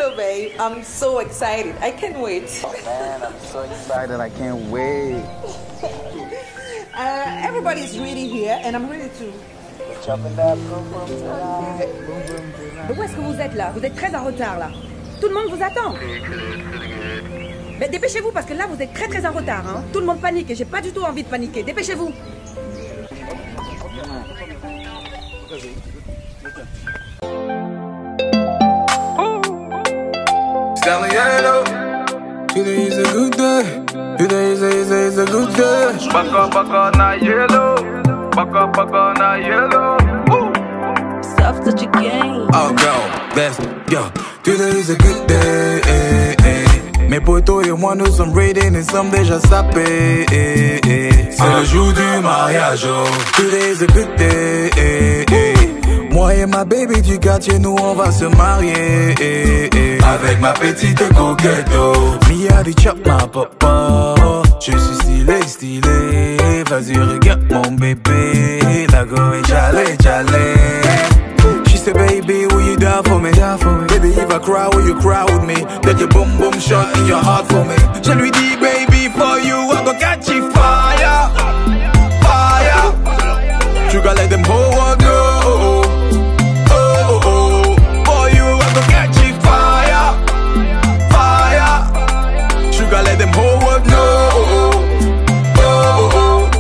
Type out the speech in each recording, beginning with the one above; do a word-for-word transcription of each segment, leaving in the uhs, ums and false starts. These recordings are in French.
you, babe. I'm so excited. I can't wait. Oh, man, I'm so excited. I can't wait. uh, everybody's ready here, and I'm ready to... Mais où est-ce que vous êtes là? Vous êtes très en retard là. Tout le monde vous attend. Mais dépêchez-vous parce que là vous êtes très très en retard. Hein. Tout le monde panique et j'ai pas du tout envie de paniquer. Dépêchez-vous. Today is a good day. Today is a, is a, is a good day. Back up, back up, now yellow. Back up, back up, now yellow. Soft touch again. Oh, go, let's go. Today is a good day. Eh, eh. Mes potos et moi nous sommes ready, nous sommes déjà sapés. Eh, eh. C'est le jour du mariage. Oh. Today is a good day. Eh, eh. Moi et ma baby du quartier, nous on va se marier. Eh, eh. Avec ma petite coquette. Oh. Mia du chop ma papa. Je suis stylé, stylé. Vas-y regarde mon bébé. La go est jalé, jalé. She said, baby, will you die for me? Die for me. Baby, if I cry, will you cry with me? Get your boom boom shot in your heart for me. Je lui dis, baby, for you, I go catch you fire, fire. You gotta let them whole world know. Oh, oh, oh. For you, I go catch you fire, fire. You gotta let them whole world know. Oh, oh, oh.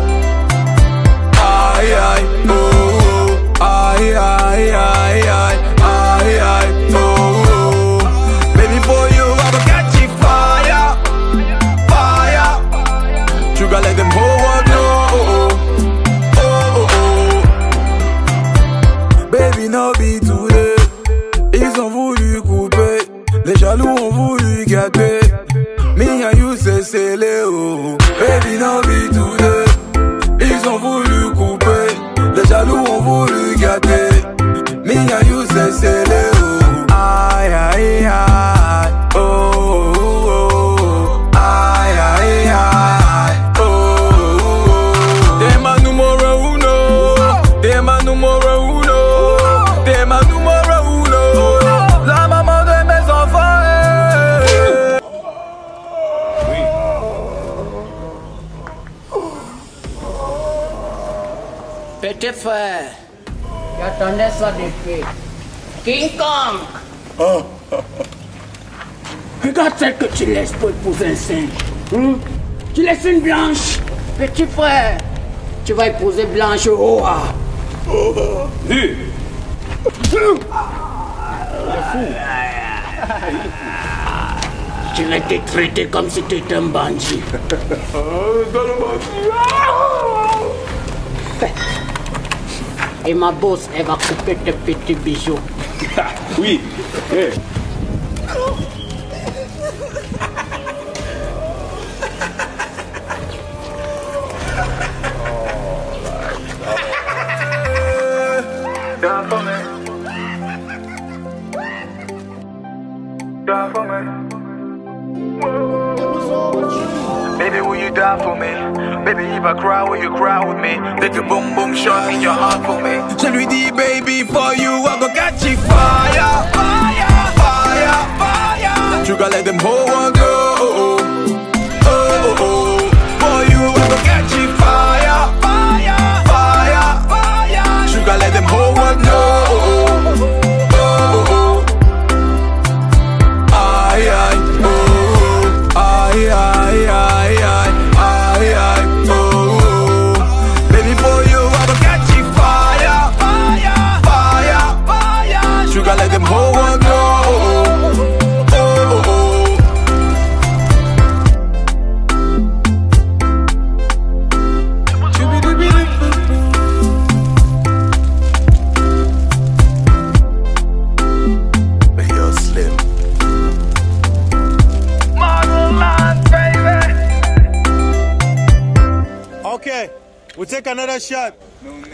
Aye, aye, oh, aye, aye. Aye, aye, aye, aye, oh, oh. Baby, for you, I will catch you fire, fire. You gotta let them whole world know, oh, oh, oh. Baby, no be today. Ils ont voulu couper, les jaloux ont voulu gâter. Me and you, c'est scellé, oh. Baby, no be today. Ils ont voulu couper, les jaloux ont voulu gâter. Me and you say say oh. Aye, aye, aye. Oh, oh, oh. Aye, aye, aye. Oh, oh, oh. T'es ma numero uno. T'es ma numero uno. T'es ma numero uno. La maman de mes enfants. Eh. Oui. Petit frère. J'attendais ça depuis. King Kong! Oh. Regarde celle que tu laisses pour épouser un singe. Hmm? Tu laisses une blanche. Petit frère, tu vas épouser Blanche au ah. Oh. Oui. Tu vas être traité comme si tu étais un bandit. Et ma bosse, elle va couper tes petits bijoux. Oui. Hey. Die for me. Die for me. Baby, will you die for me? Baby, if I cry, will you cry with me? Take a boom boom shot in your heart for me. Je lui dis, baby, for you, I go catch you fire, fire, fire, fire. You gotta let them whole world go. Oh, oh, oh. For you, I go catch you fire, fire, fire, fire. You gotta let them whole world know. Oh, oh, oh. Aye, aye, oh, aye, aye, aye, aye. Aye, aye, oh, baby, for you, I will catch you fire, fire, fire, fire. You gotta let them whole world know. Oh, oh, oh. You're slim. Motherland, baby. Okay, we'll take another shot. No